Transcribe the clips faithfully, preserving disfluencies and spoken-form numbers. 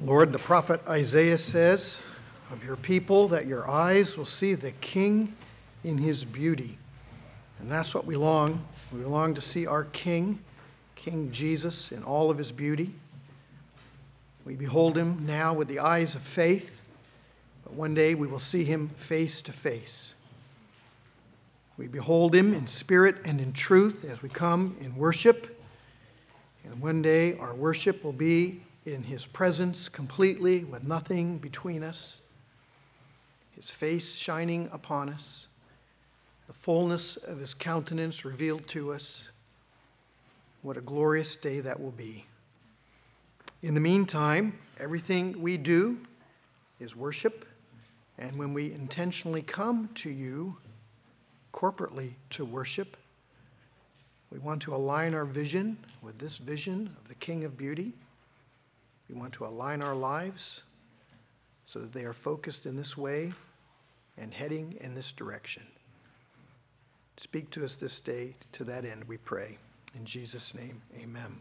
Lord, the prophet Isaiah says of your people that your eyes will see the King in his beauty. And that's what we long. We long to see our King, King Jesus, in all of his beauty. We behold him now with the eyes of faith, but one day we will see him face to face. We behold him in spirit and in truth as we come in worship. And one day our worship will be in his presence completely, with nothing between us, his face shining upon us, the fullness of his countenance revealed to us. What a glorious day that will be. In the meantime, everything we do is worship, and when we intentionally come to you corporately to worship, we want to align our vision with this vision of the King of Beauty. We want to align our lives so that they are focused in this way and heading in this direction. Speak to us this day. To that end, we pray. In Jesus' name, amen.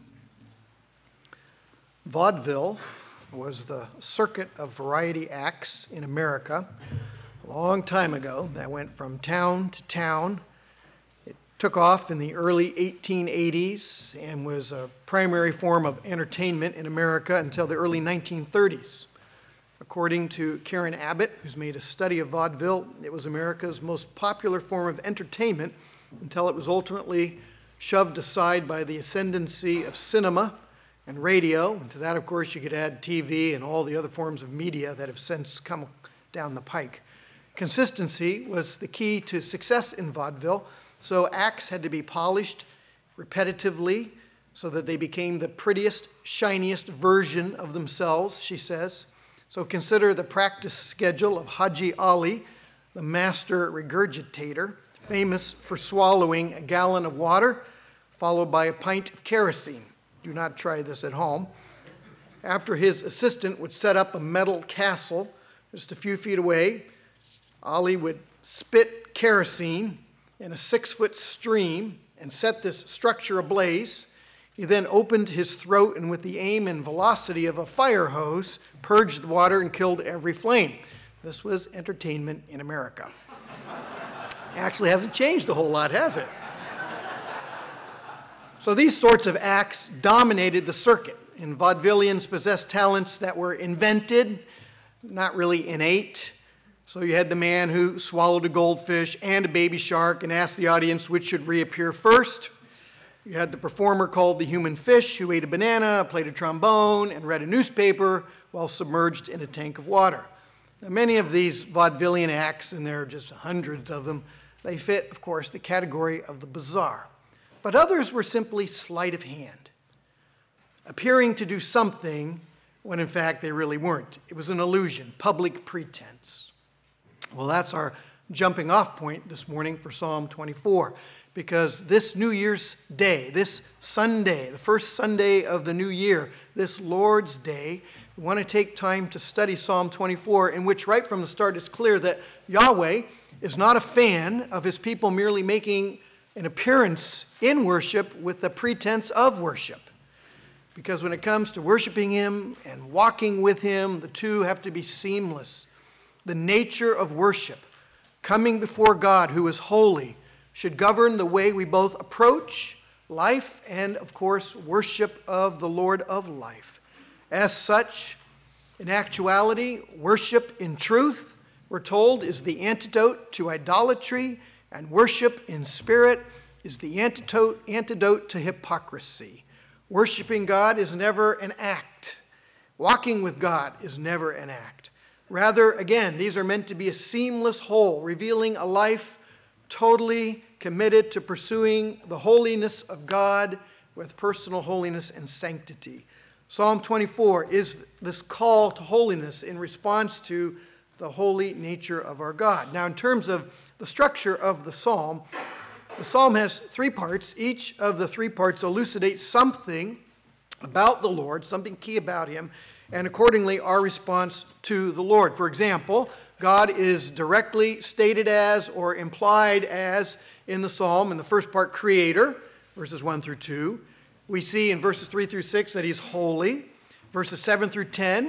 Vaudeville was the circuit of variety acts in America a long time ago that went from town to town. It took off in the early eighteen eighties and was a primary form of entertainment in America until the early nineteen thirties. According to Karen Abbott, who's made a study of vaudeville, it was America's most popular form of entertainment until it was ultimately shoved aside by the ascendancy of cinema and radio. And to that, of course, you could add T V and all the other forms of media that have since come down the pike. Consistency was the key to success in vaudeville, so acts had to be polished repetitively so that they became the prettiest, shiniest version of themselves, she says. So consider the practice schedule of Haji Ali, the master regurgitator, famous for swallowing a gallon of water, followed by a pint of kerosene. Do not try this at home. After his assistant would set up a metal castle just a few feet away, Ali would spit kerosene in a six-foot stream and set this structure ablaze. He then opened his throat and with the aim and velocity of a fire hose, purged the water and killed every flame. This was entertainment in America. Actually hasn't changed a whole lot, has it? So these sorts of acts dominated the circuit, and vaudevillians possessed talents that were invented, not really innate. So you had the man who swallowed a goldfish and a baby shark and asked the audience which should reappear first. You had the performer called the human fish who ate a banana, played a trombone, and read a newspaper while submerged in a tank of water. Now, many of these vaudevillian acts, and there are just hundreds of them, they fit, of course, the category of the bizarre. But others were simply sleight of hand, appearing to do something when in fact they really weren't. It was an illusion, public pretense. Well, that's our jumping off point this morning for Psalm twenty-four. Because this New Year's Day, this Sunday, the first Sunday of the new year, this Lord's Day, we want to take time to study Psalm twenty-four, in which right from the start it's clear that Yahweh is not a fan of his people merely making an appearance in worship with the pretense of worship. Because when it comes to worshiping him and walking with him, the two have to be seamless. The nature of worship, coming before God who is holy, should govern the way we both approach life and, of course, worship of the Lord of life. As such, in actuality, worship in truth, we're told, is the antidote to idolatry, and worship in spirit is the antidote, antidote to hypocrisy. Worshiping God is never an act. Walking with God is never an act. Rather, again, these are meant to be a seamless whole, revealing a life totally committed to pursuing the holiness of God with personal holiness and sanctity. Psalm twenty-four is this call to holiness in response to the holy nature of our God. Now, in terms of the structure of the psalm, the psalm has three parts. Each of the three parts elucidates something about the Lord, something key about him, and accordingly our response to the Lord. For example, God is directly stated as or implied as in the psalm, in the first part, creator, verses one through two. We see in verses three through six that he's holy. Verses seven through ten,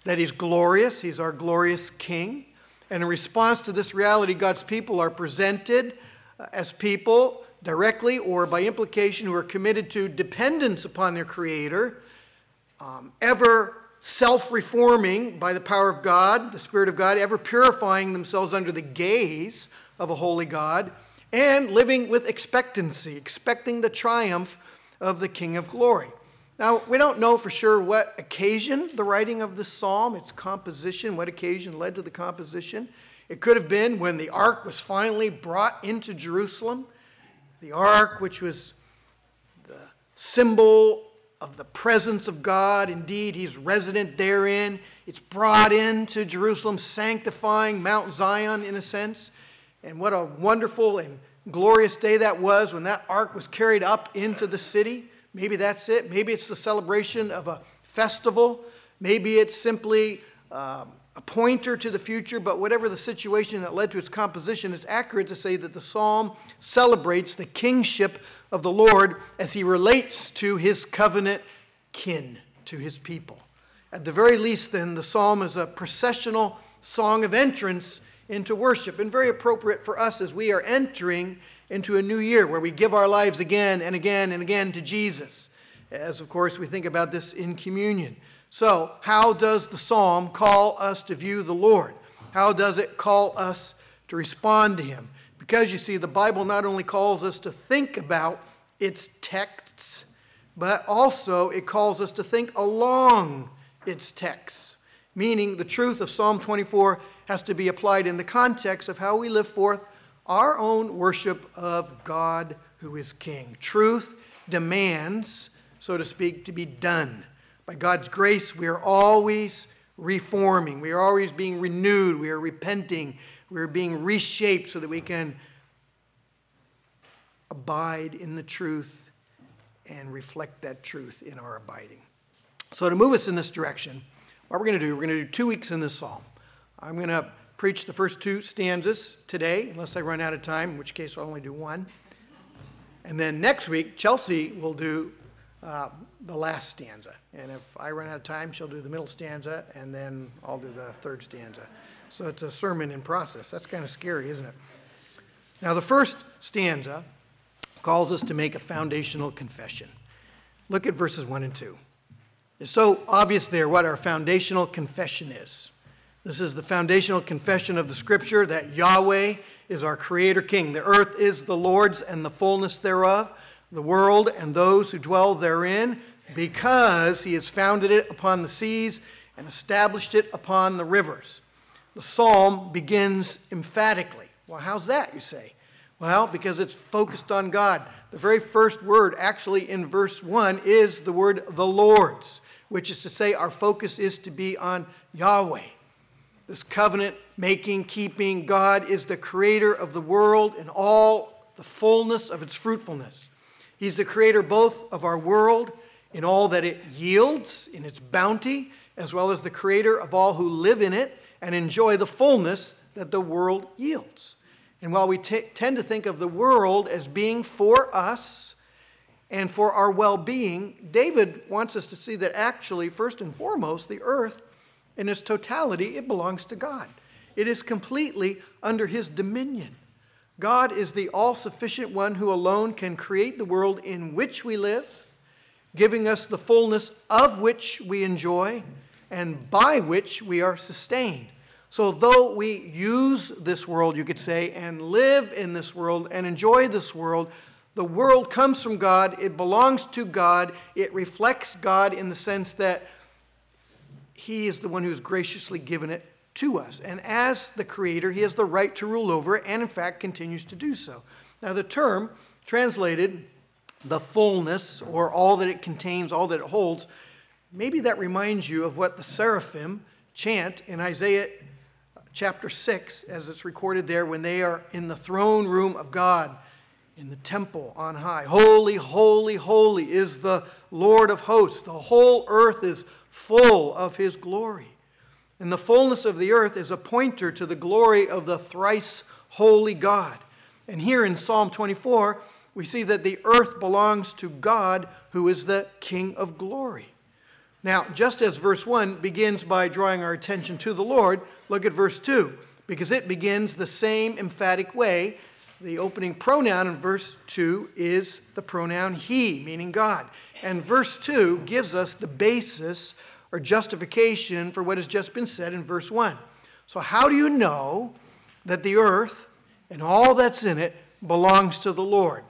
that he's glorious, he's our glorious King. And in response to this reality, God's people are presented uh, as people directly or by implication who are committed to dependence upon their Creator, um, ever self-reforming by the power of God, the Spirit of God, ever purifying themselves under the gaze of a holy God, and living with expectancy, expecting the triumph of the King of Glory. Now, we don't know for sure what occasioned the writing of this psalm, its composition, what occasion led to the composition. It could have been when the ark was finally brought into Jerusalem. The ark, which was the symbol of the presence of God. Indeed, he's resident therein. It's brought into Jerusalem, sanctifying Mount Zion in a sense. And what a wonderful and glorious day that was when that ark was carried up into the city. Maybe that's it. Maybe it's the celebration of a festival. Maybe it's simply um, a pointer to the future. But whatever the situation that led to its composition, it's accurate to say that the psalm celebrates the kingship of the Lord as he relates to his covenant kin, to his people. At the very least, then, the psalm is a processional song of entrance into worship, and very appropriate for us as we are entering into a new year where we give our lives again and again and again to Jesus, as of course we think about this in communion. So how does the psalm call us to view the Lord? How does it call us to respond to him? Because you see, the Bible not only calls us to think about its texts, but also it calls us to think along its texts, meaning the truth of Psalm twenty-four has to be applied in the context of how we live forth our own worship of God who is King. Truth demands, so to speak, to be done. By God's grace, we are always reforming. We are always being renewed. We are repenting. We are being reshaped so that we can abide in the truth and reflect that truth in our abiding. So to move us in this direction, what we're going to do, we're going to do two weeks in this psalm. I'm going to preach the first two stanzas today, unless I run out of time, in which case I'll only do one. And then next week, Chelsea will do uh, the last stanza. And if I run out of time, she'll do the middle stanza, and then I'll do the third stanza. So it's a sermon in process. That's kind of scary, isn't it? Now, the first stanza calls us to make a foundational confession. Look at verses one and two. It's so obvious there what our foundational confession is. This is the foundational confession of the Scripture that Yahweh is our Creator King. The earth is the Lord's and the fullness thereof, the world and those who dwell therein, because he has founded it upon the seas and established it upon the rivers. The psalm begins emphatically. Well, how's that, you say? Well, because it's focused on God. The very first word actually in verse one is the word the Lord's, which is to say our focus is to be on Yahweh. This covenant-making, keeping God is the creator of the world in all the fullness of its fruitfulness. He's the creator both of our world in all that it yields, in its bounty, as well as the creator of all who live in it and enjoy the fullness that the world yields. And while we t- tend to think of the world as being for us and for our well-being, David wants us to see that actually, first and foremost, the earth in its totality, it belongs to God. It is completely under his dominion. God is the all-sufficient one who alone can create the world in which we live, giving us the fullness of which we enjoy and by which we are sustained. So though we use this world, you could say, and live in this world and enjoy this world, the world comes from God, it belongs to God, it reflects God in the sense that he is the one who has graciously given it to us. And as the creator, he has the right to rule over it and, in fact, continues to do so. Now, the term translated the fullness, or all that it contains, all that it holds, maybe that reminds you of what the seraphim chant in Isaiah chapter six, as it's recorded there, when they are in the throne room of God, in the temple on high. Holy, holy, holy is the Lord of hosts. The whole earth is full of his glory. And the fullness of the earth is a pointer to the glory of the thrice holy God. And here in Psalm twenty-four, we see that the earth belongs to God, who is the King of glory. Now, just as verse one begins by drawing our attention to the Lord, look at verse two, because it begins the same emphatic way. The opening pronoun in verse two is the pronoun he, meaning God. And verse two gives us the basis or justification for what has just been said in verse one. So how do you know that the earth and all that's in it belongs to the Lord?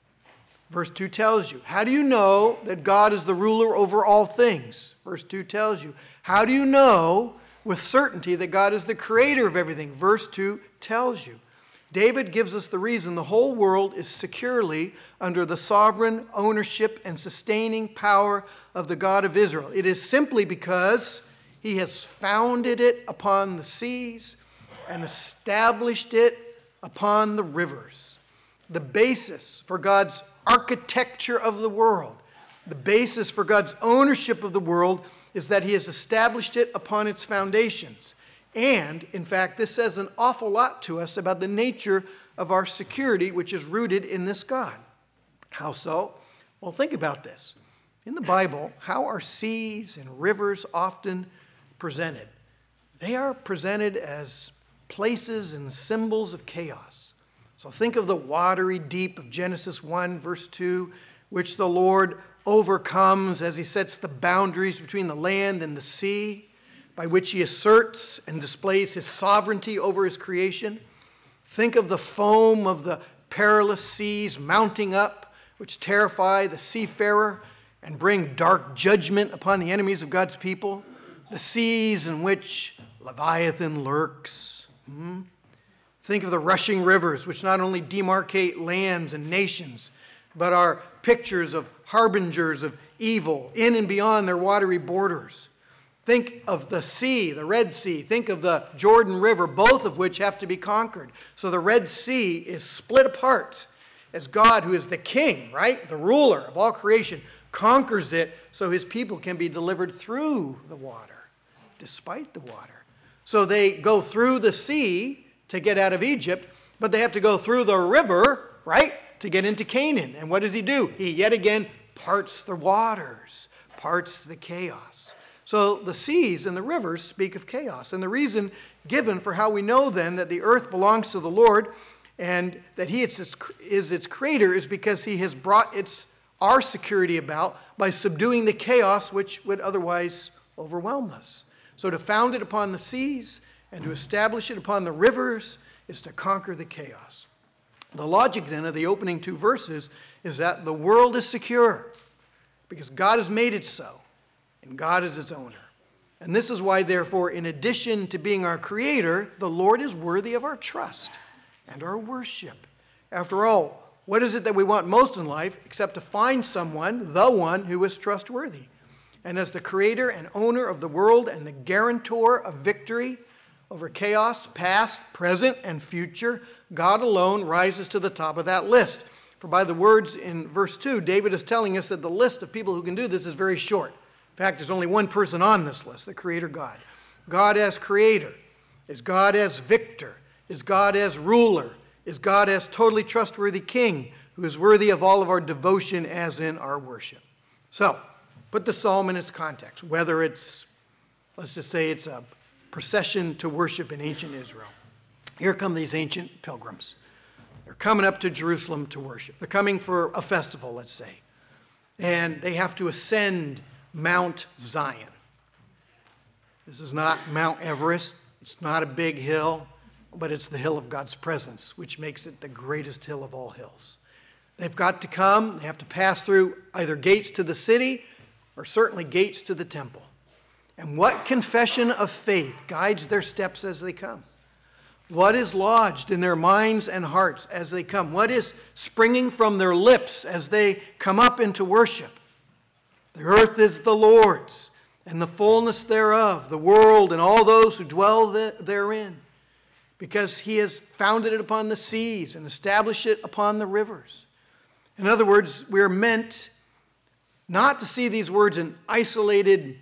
Verse two tells you. How do you know that God is the ruler over all things? Verse two tells you. How do you know with certainty that God is the creator of everything? Verse two tells you. David gives us the reason the whole world is securely under the sovereign ownership and sustaining power of the God of Israel. It is simply because he has founded it upon the seas and established it upon the rivers. The basis for God's architecture of the world, the basis for God's ownership of the world, is that he has established it upon its foundations. And, in fact, this says an awful lot to us about the nature of our security, which is rooted in this God. How so? Well, think about this. In the Bible, how are seas and rivers often presented? They are presented as places and symbols of chaos. So think of the watery deep of Genesis one, verse two, which the Lord overcomes as he sets the boundaries between the land and the sea, by which he asserts and displays his sovereignty over his creation. Think of the foam of the perilous seas mounting up, which terrify the seafarer and bring dark judgment upon the enemies of God's people. The seas in which Leviathan lurks. Hmm? Think of the rushing rivers, which not only demarcate lands and nations, but are pictures of harbingers of evil in and beyond their watery borders. Think of the sea, the Red Sea. Think of the Jordan River, both of which have to be conquered. So the Red Sea is split apart as God, who is the king, right, the ruler of all creation, conquers it so his people can be delivered through the water, despite the water. So they go through the sea to get out of Egypt, but they have to go through the river, right, to get into Canaan. And what does he do? He yet again parts the waters, parts the chaos. So the seas and the rivers speak of chaos. And the reason given for how we know then that the earth belongs to the Lord and that he is its, is its creator is because he has brought its, our security about by subduing the chaos which would otherwise overwhelm us. So to found it upon the seas and to establish it upon the rivers is to conquer the chaos. The logic then of the opening two verses is that the world is secure because God has made it so, and God is its owner. And this is why, therefore, in addition to being our creator, the Lord is worthy of our trust and our worship. After all, what is it that we want most in life except to find someone, the one, who is trustworthy? And as the creator and owner of the world and the guarantor of victory over chaos, past, present, and future, God alone rises to the top of that list. For by the words in verse two, David is telling us that the list of people who can do this is very short. In fact, there's only one person on this list, the Creator God. God as creator. Is God as victor? Is God as ruler? Is God as totally trustworthy king who is worthy of all of our devotion as in our worship? So, put the psalm in its context, whether it's, let's just say it's a procession to worship in ancient Israel. Here come these ancient pilgrims. They're coming up to Jerusalem to worship. They're coming for a festival, let's say. And they have to ascend Mount Zion. This is not Mount Everest. It's not a big hill, but it's the hill of God's presence, which makes it the greatest hill of all hills. They've got to come. They have to pass through either gates to the city or certainly gates to the temple. And what confession of faith guides their steps as they come? What is lodged in their minds and hearts as they come? What is springing from their lips as they come up into worship? The earth is the Lord's, and the fullness thereof, the world and all those who dwell therein, because he has founded it upon the seas and established it upon the rivers. In other words, we are meant not to see these words in isolated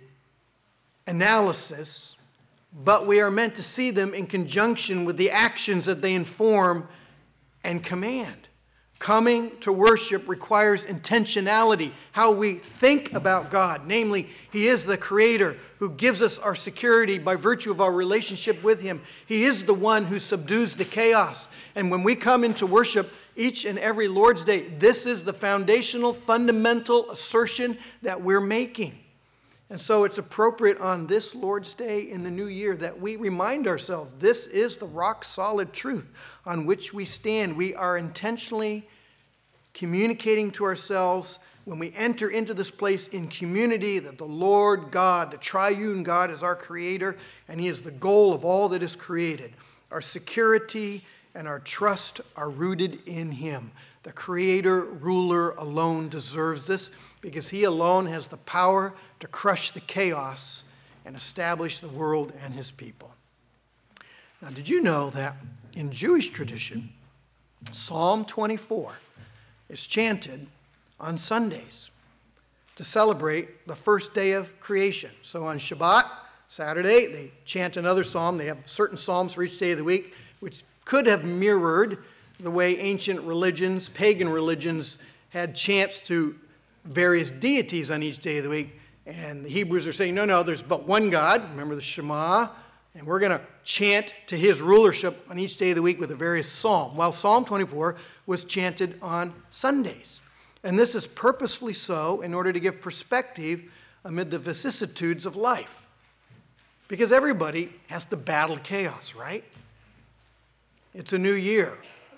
analysis, but we are meant to see them in conjunction with the actions that they inform and command. Coming to worship requires intentionality, how we think about God. Namely, He is the Creator who gives us our security by virtue of our relationship with Him. He is the one who subdues the chaos. And when we come into worship each and every Lord's Day, this is the foundational, fundamental assertion that we're making. And so it's appropriate on this Lord's Day in the new year that we remind ourselves this is the rock-solid truth on which we stand. We are intentionally communicating to ourselves when we enter into this place in community that the Lord God, the triune God, is our Creator, and He is the goal of all that is created. Our security and our trust are rooted in Him. The Creator, ruler alone deserves this because He alone has the power to crush the chaos and establish the world and His people. Now, did you know that in Jewish tradition, Psalm twenty-four is chanted on Sundays to celebrate the first day of creation? So on Shabbat, Saturday, they chant another psalm. They have certain psalms for each day of the week, which could have mirrored the way ancient religions, pagan religions, had chants to various deities on each day of the week. And the Hebrews are saying, no, no, there's but one God. Remember the Shema? And we're going to chant to His rulership on each day of the week with a various psalm. While Psalm twenty-four was chanted on Sundays. And this is purposefully so in order to give perspective amid the vicissitudes of life. Because everybody has to battle chaos, right? It's a new year.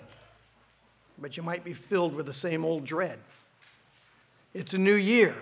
But you might be filled with the same old dread. It's a new year.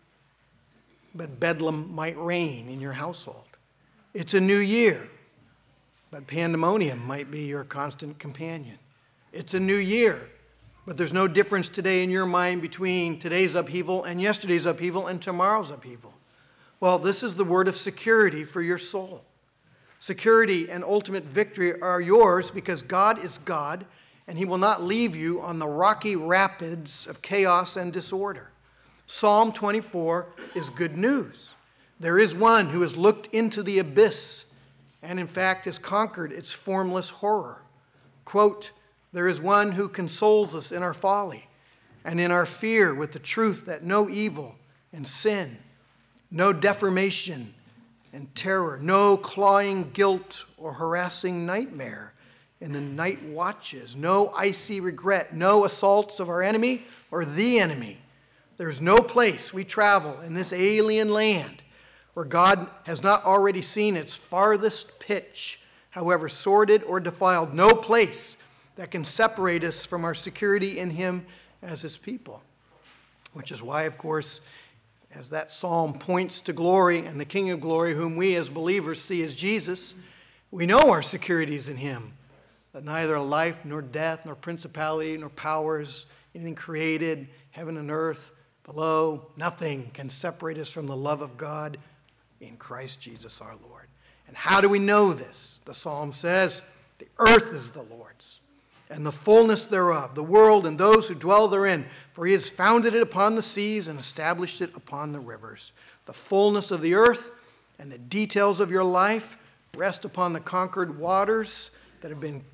But bedlam might reign in your household. It's a new year, but pandemonium might be your constant companion. It's a new year, but there's no difference today in your mind between today's upheaval and yesterday's upheaval and tomorrow's upheaval. Well, this is the word of security for your soul. Security and ultimate victory are yours because God is God, and He will not leave you on the rocky rapids of chaos and disorder. Psalm twenty-four is good news. There is one who has looked into the abyss and in fact has conquered its formless horror. Quote, there is one who consoles us in our folly and in our fear with the truth that no evil and sin, no deformation and terror, no clawing guilt or harassing nightmare in the night watches, no icy regret, no assaults of our enemy or the enemy. There's no place we travel in this alien land where God has not already seen its farthest pitch, however sordid or defiled, no place that can separate us from our security in Him as His people. Which is why, of course, as that psalm points to glory and the King of glory, whom we as believers see as Jesus, we know our security is in Him, that neither life nor death nor principality nor powers, anything created, heaven and earth, below, nothing can separate us from the love of God in Christ Jesus our Lord. And how do we know this? The psalm says, the earth is the Lord's, and the fullness thereof, the world and those who dwell therein, for He has founded it upon the seas and established it upon the rivers. The fullness of the earth and the details of your life rest upon the conquered waters that have been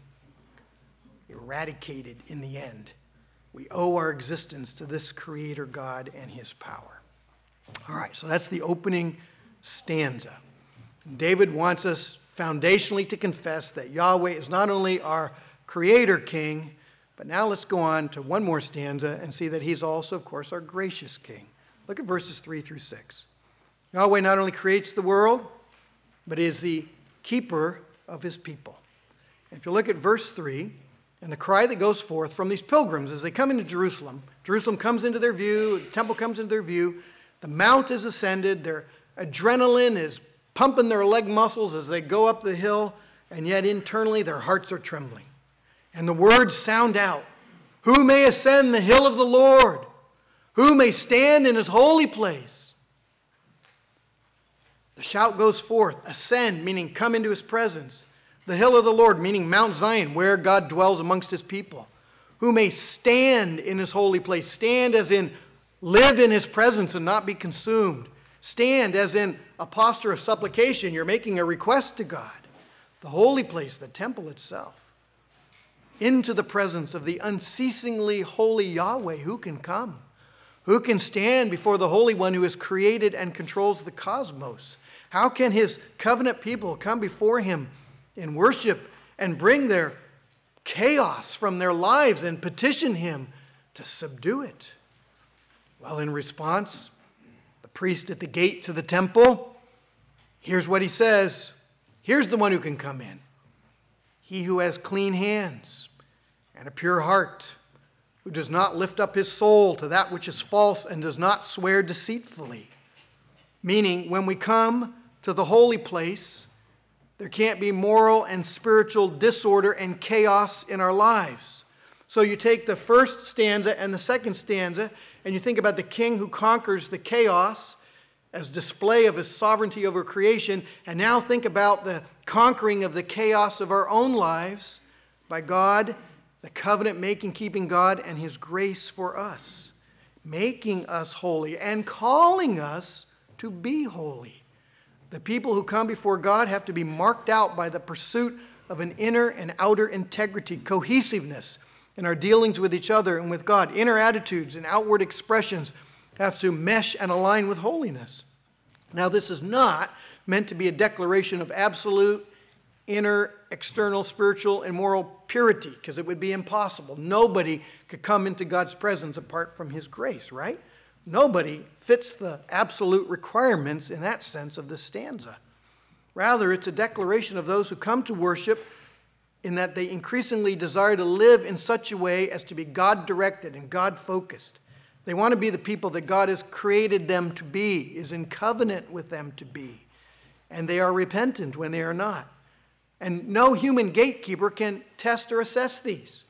eradicated in the end. We owe our existence to this Creator God and His power. All right, so that's the opening stanza. David wants us foundationally to confess that Yahweh is not only our Creator King, but now let's go on to one more stanza and see that He's also, of course, our gracious King. Look at verses three through six. Yahweh not only creates the world, but He is the keeper of His people. And if you look at verse three, and the cry that goes forth from these pilgrims as they come into Jerusalem, Jerusalem comes into their view, the temple comes into their view, the mount is ascended, their adrenaline is pumping their leg muscles as they go up the hill, and yet internally their hearts are trembling. And the words sound out, who may ascend the hill of the Lord? Who may stand in His holy place? The shout goes forth, ascend, meaning come into His presence. The hill of the Lord, meaning Mount Zion, where God dwells amongst His people. Who may stand in His holy place. Stand as in live in His presence and not be consumed. Stand as in a posture of supplication. You're making a request to God. The holy place, the temple itself. into the presence of the unceasingly holy Yahweh, who can come? Who can stand before the Holy One who has created and controls the cosmos? How can his covenant people come before him in worship and bring their chaos from their lives and petition him to subdue it? Well, in response, the priest at the gate to the temple, here's what he says. Here's the one who can come in. He who has clean hands and a pure heart, who does not lift up his soul to that which is false and does not swear deceitfully. Meaning, when we come to the holy place, there can't be moral and spiritual disorder and chaos in our lives. So you take the first stanza and the second stanza, and you think about the king who conquers the chaos as display of his sovereignty over creation, and now think about the conquering of the chaos of our own lives by God, the covenant-making, keeping God, and his grace for us, making us holy and calling us to be holy. The people who come before God have to be marked out by the pursuit of an inner and outer integrity, cohesiveness in our dealings with each other and with God. Inner attitudes and outward expressions have to mesh and align with holiness. Now, this is not meant to be a declaration of absolute inner, external, spiritual, and moral purity, because it would be impossible. Nobody could come into God's presence apart from his grace, right? Nobody fits the absolute requirements in that sense of this stanza. Rather, it's a declaration of those who come to worship in that they increasingly desire to live in such a way as to be God-directed and God-focused. They want to be the people that God has created them to be, is in covenant with them to be. And they are repentant when they are not. And no human gatekeeper can test or assess these.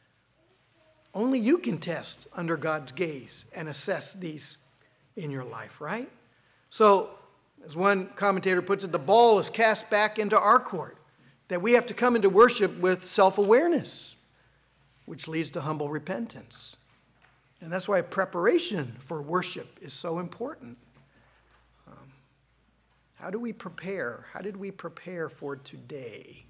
Only you can test under God's gaze and assess these in your life, right? So, as one commentator puts it, the ball is cast back into our court, that we have to come into worship with self-awareness, which leads to humble repentance. And that's why preparation for worship is so important. Um, how do we prepare? How did we prepare for today?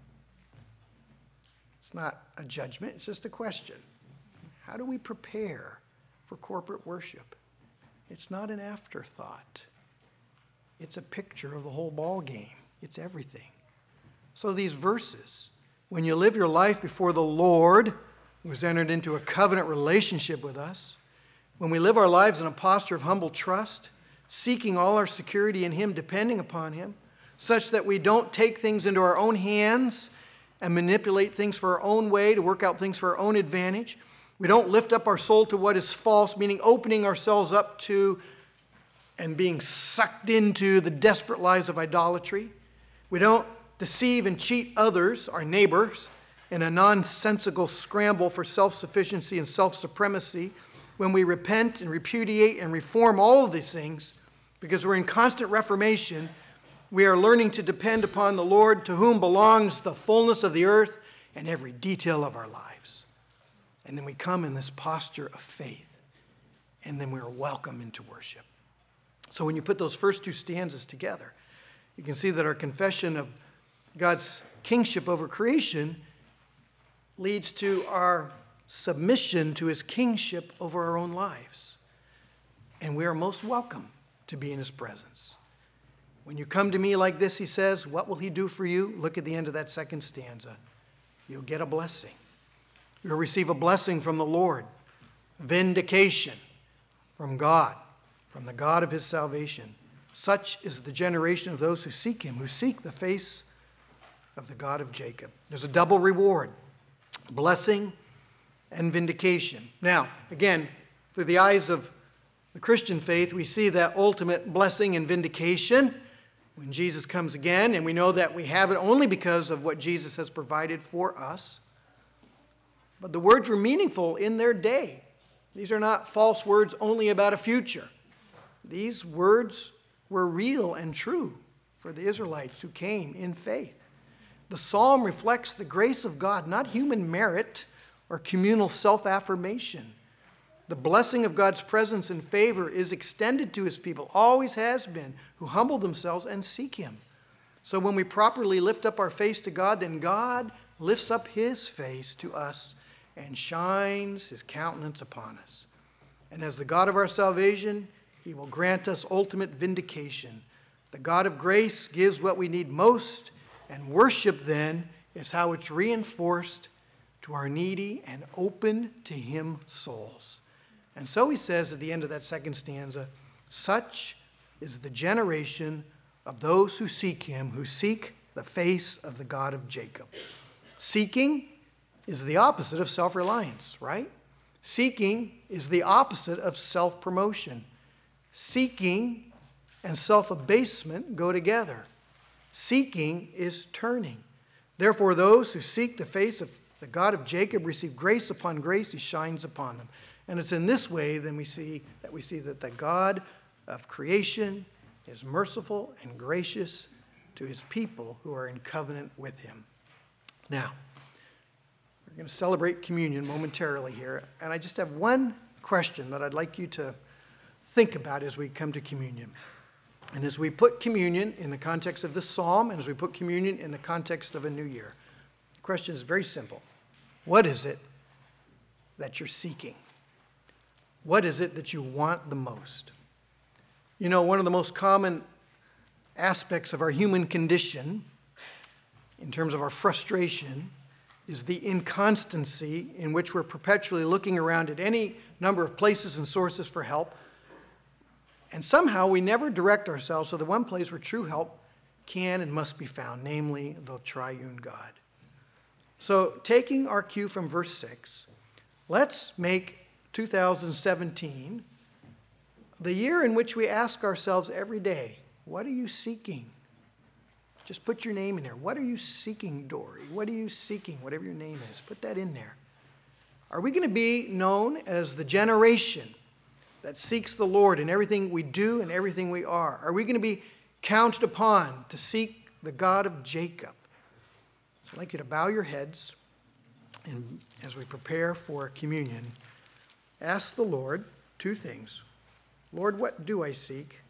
It's not a judgment, it's just a question. How do we prepare for corporate worship? It's not an afterthought. It's a picture of the whole ball game. It's everything. So these verses, when you live your life before the Lord, who has entered into a covenant relationship with us, when we live our lives in a posture of humble trust, seeking all our security in him, depending upon him, such that we don't take things into our own hands and manipulate things for our own way, to work out things for our own advantage. We don't lift up our soul to what is false, meaning opening ourselves up to and being sucked into the desperate lies of idolatry. We don't deceive and cheat others, our neighbors, in a nonsensical scramble for self-sufficiency and self-supremacy. When we repent and repudiate and reform all of these things, because we're in constant reformation, we are learning to depend upon the Lord, to whom belongs the fullness of the earth and every detail of our lives. And then we come in this posture of faith, and then we are welcome into worship. So when you put those first two stanzas together, you can see that our confession of God's kingship over creation leads to our submission to his kingship over our own lives. And we are most welcome to be in his presence. When you come to me like this, he says, what will he do for you? Look at the end of that second stanza. You'll get a blessing. You'll receive a blessing from the Lord, vindication from God, from the God of his salvation. Such is the generation of those who seek him, who seek the face of the God of Jacob. There's a double reward, blessing and vindication. Now, again, through the eyes of the Christian faith, we see that ultimate blessing and vindication when Jesus comes again, and we know that we have it only because of what Jesus has provided for us. But the words were meaningful in their day. These are not false words only about a future. These words were real and true for the Israelites who came in faith. The psalm reflects the grace of God, not human merit or communal self-affirmation. The blessing of God's presence and favor is extended to his people, always has been, who humble themselves and seek him. So when we properly lift up our face to God, then God lifts up his face to us and shines his countenance upon us. And as the God of our salvation, he will grant us ultimate vindication. The God of grace gives what we need most, and worship then is how it's reinforced to our needy and open to him souls. And so he says at the end of that second stanza, such is the generation of those who seek him, who seek the face of the God of Jacob. Seeking is the opposite of self-reliance, right? Seeking is the opposite of self-promotion. Seeking and self-abasement go together. Seeking is turning. Therefore, those who seek the face of the God of Jacob receive grace upon grace. He shines upon them. And it's in this way then we see that we see that the God of creation is merciful and gracious to his people who are in covenant with him. Now, we're going to celebrate communion momentarily here, and I just have one question that I'd like you to think about as we come to communion. And as we put communion in the context of this psalm, and as we put communion in the context of a new year, the question is very simple. What is it that you're seeking? What is it that you want the most? You know, one of the most common aspects of our human condition, in terms of our frustration, is the inconstancy in which we're perpetually looking around at any number of places and sources for help. And somehow we never direct ourselves to the one place where true help can and must be found, namely the triune God. So taking our cue from verse six, let's make two thousand seventeen the year in which we ask ourselves every day, what are you seeking? Just put your name in there. What are you seeking, Dory? What are you seeking? Whatever your name is, put that in there. Are we going to be known as the generation that seeks the Lord in everything we do and everything we are? Are we going to be counted upon to seek the God of Jacob? So I'd like you to bow your heads, and as we prepare for communion, ask the Lord two things. Lord, what do I seek?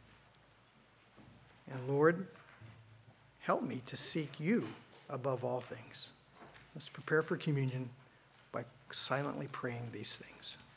And Lord, help me to seek you above all things. Let's prepare for communion by silently praying these things.